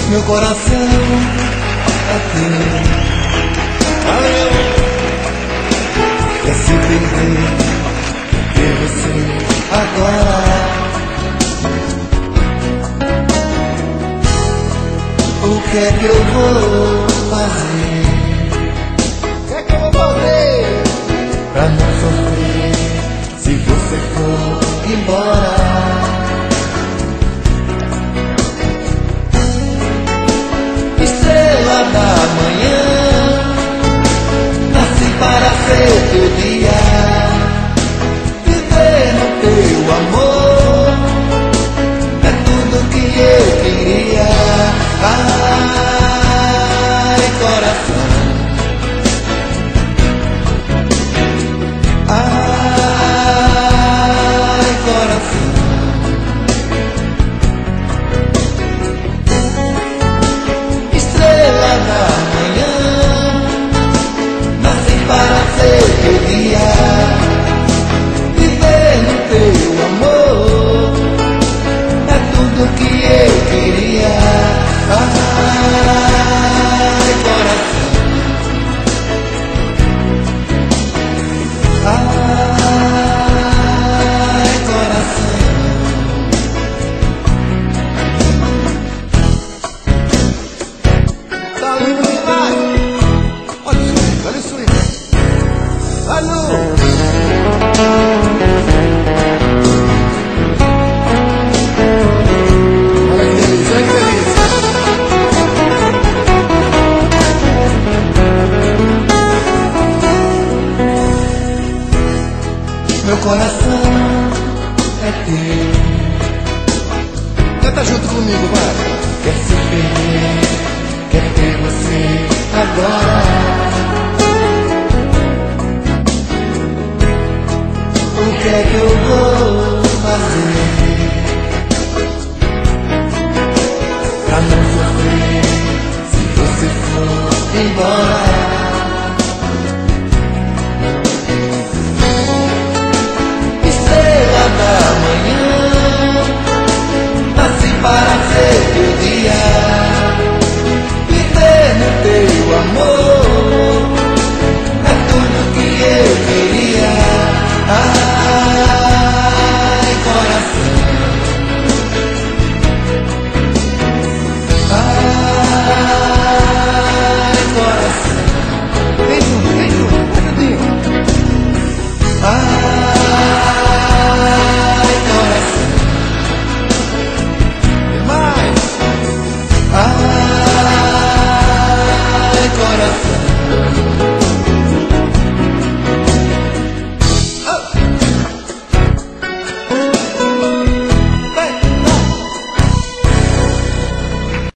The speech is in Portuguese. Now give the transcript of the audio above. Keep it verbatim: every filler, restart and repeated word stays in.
Meu coração é teu. Valeu! Quer se perder, ter você agora. O que é que eu vou fazer? O que é que eu vou fazer? Pra não sofrer se você for embora. Estrela da manhã, nasci para ser teu dia, viver no teu amor é tudo que eu queria. Ai, coração, ai, coração. Estrela da manhã, nasci para ser teu dia, viver no teu amor é tudo que eu queria. Ai, coração, ai, coração. Tá lindo demais. Olha isso aí, olha isso aí. Alô. Olha que delícia, olha que delícia. Meu coração é teu. Canta junto comigo, vai. Quer se perder, quer ter você agora. O que é que eu vou fazer?